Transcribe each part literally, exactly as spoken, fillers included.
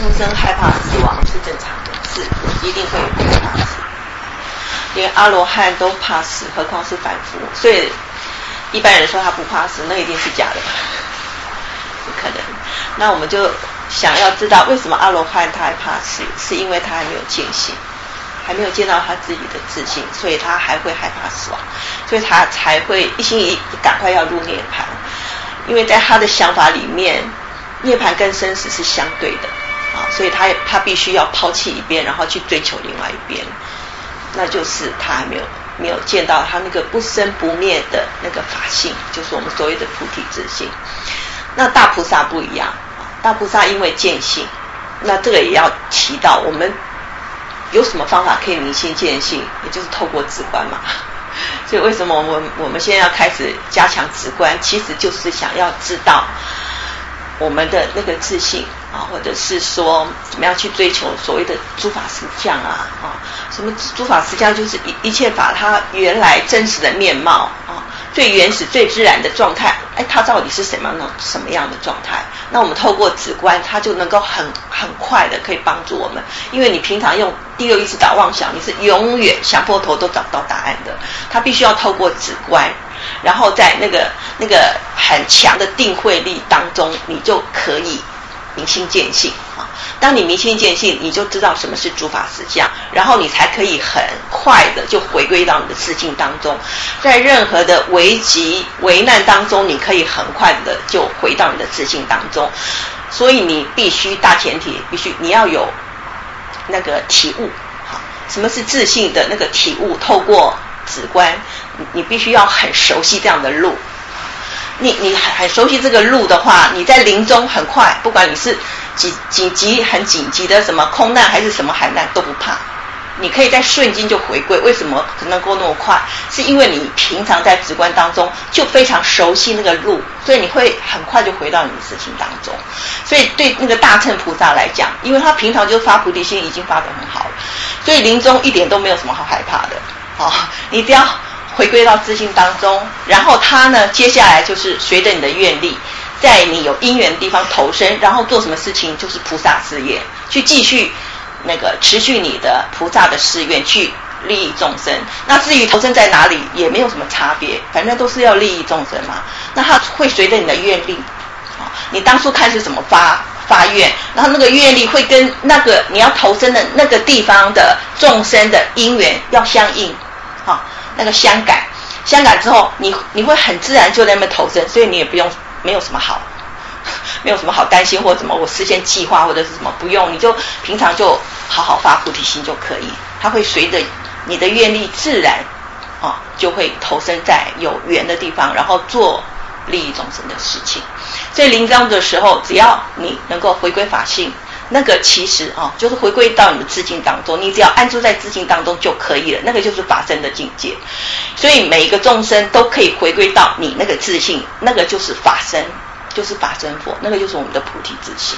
众生害怕死亡是正常的，是一定会害怕死，连阿罗汉都怕死，何况是凡夫。所以一般人说他不怕死，那一定是假的，不可能。那我们就想要知道为什么阿罗汉他还怕死，是因为他还没有见性，还没有见到他自己的自性，所以他还会害怕死亡，所以他才会一心一意赶快要入涅槃。因为在他的想法里面，涅槃跟生死是相对的啊，所以他他必须要抛弃一边，然后去追求另外一边，那就是他还没有没有见到他那个不生不灭的那个法性，就是我们所谓的菩提自性。那大菩萨不一样，大菩萨因为见性，那这个也要提到我们有什么方法可以明心见性，也就是透过止观嘛。所以为什么我们我们现在要开始加强止观，其实就是想要知道我们的那个自信啊，或者是说怎么样去追求所谓的诸法实相啊啊，什么诸法实相就是一一切法它原来真实的面貌啊，最原始最自然的状态，哎，它到底是什么样的什么样的状态？那我们透过止观，它就能够很很快的可以帮助我们，因为你平常用第六意识打妄想，你是永远想破头都找不到答案的，它必须要透过止观，然后在那个那个很强的定慧力当中，你就可以明心见性啊。当你明心见性，你就知道什么是诸法实相，然后你才可以很快的就回归到你的自性当中，在任何的危急危难当中，你可以很快的就回到你的自性当中。所以你必须大前提必须你要有那个体悟，什么是自性的那个体悟，透过止观，你必须要很熟悉这样的路。你你很熟悉这个路的话，你在临终很快，不管你是紧紧急很紧急的什么空难还是什么海难都不怕，你可以在瞬间就回归。为什么可能够那么快？是因为你平常在止观当中就非常熟悉那个路，所以你会很快就回到你的事情当中。所以对那个大乘菩萨来讲，因为他平常就发菩提心已经发得很好了，所以临终一点都没有什么好害怕的。好，你只要回归到自性当中，然后他呢接下来就是随着你的愿力，在你有因缘的地方投身，然后做什么事情就是菩萨事业，去继续那个持续你的菩萨的誓愿，去利益众生。那至于投身在哪里也没有什么差别，反正都是要利益众生嘛。那他会随着你的愿力，你当初看是怎么发发愿，然后那个愿力会跟那个你要投身的那个地方的众生的因缘要相应，好，那个相感，相感之后，你你会很自然就在那边投身，所以你也不用没有什么好，没有什么好担心或怎么我事先计划或者是什么，不用，你就平常就好好发菩提心就可以，它会随着你的愿力自然啊，就会投身在有缘的地方，然后做利益众生的事情。所以临终的时候，只要你能够回归法性，那个其实啊，就是回归到你的自性当中，你只要安住在自性当中就可以了，那个就是法身的境界。所以每一个众生都可以回归到你那个自性，那个就是法身，就是法身佛，那个就是我们的菩提自性。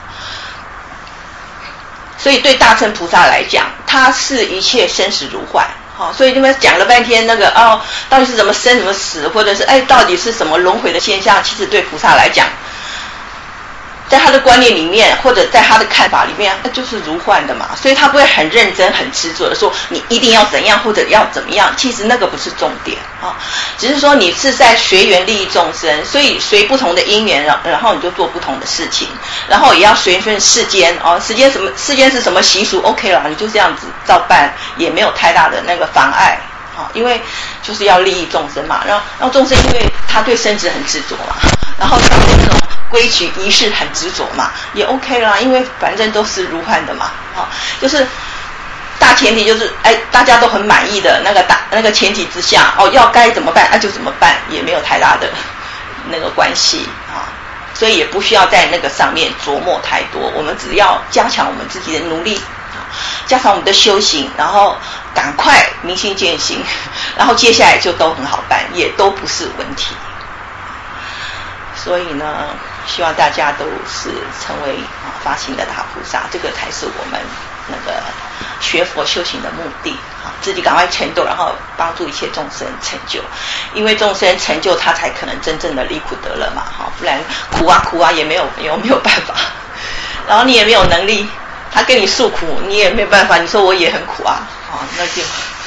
所以对大乘菩萨来讲，他是一切生死如幻。好，所以你们讲了半天那个哦，到底是怎么生怎么死，或者是哎到底是什么轮回的现象，其实对菩萨来讲，在他的观念里面或者在他的看法里面，那就是如幻的嘛，所以他不会很认真很执着的说你一定要怎样或者要怎么样，其实那个不是重点啊，只是说你是在随缘利益众生，所以随不同的因缘，然后你就做不同的事情，然后也要随顺世间哦，世间什么世间是什么习俗 OK 了，你就这样子照办，也没有太大的那个妨碍啊，因为就是要利益众生嘛，然后然后众生因为他对生死很执着嘛，然后他对那种规矩仪式很执着嘛，也 OK 啦，因为反正都是如幻的嘛，啊，就是大前提就是哎大家都很满意的那个大那个前提之下，哦要该怎么办啊就怎么办，也没有太大的那个关系啊，所以也不需要在那个上面琢磨太多，我们只要加强我们自己的努力，加强我们的修行，然后赶快明心见性，然后接下来就都很好办，也都不是问题。所以呢，希望大家都是成为啊发心的大菩萨，这个才是我们那个学佛修行的目的啊，自己赶快成就，然后帮助一切众生成就，因为众生成就，他才可能真正的离苦得乐嘛，哈，不然苦啊苦啊也没有有没有办法。 然后你也没有能力，他跟你诉苦，你也没办法，你说我也很苦啊，哦，那就，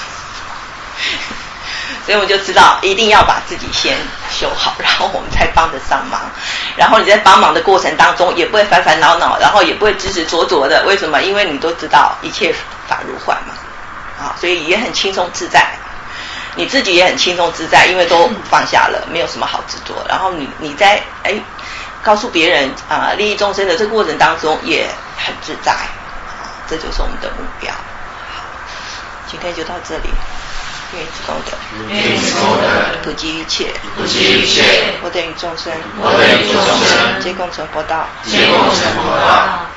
所以我们就知道一定要把自己先修好，然后我们才帮得上忙。然后你在帮忙的过程当中，也不会烦烦恼恼，然后也不会执执着着的。为什么？因为你都知道一切法如幻嘛，啊，所以也很轻松自在。你自己也很轻松自在，因为都放下了，没有什么好执着。然后你你在哎告诉别人啊、呃、利益众生的这个过程当中也很自在，啊，这就是我们的目标。好，今天就到这里。愿以此功德， 愿以此功德， 普及一切， 普及一切， 我等于众生， 我等于众生， 皆共成佛道， 皆共成佛道。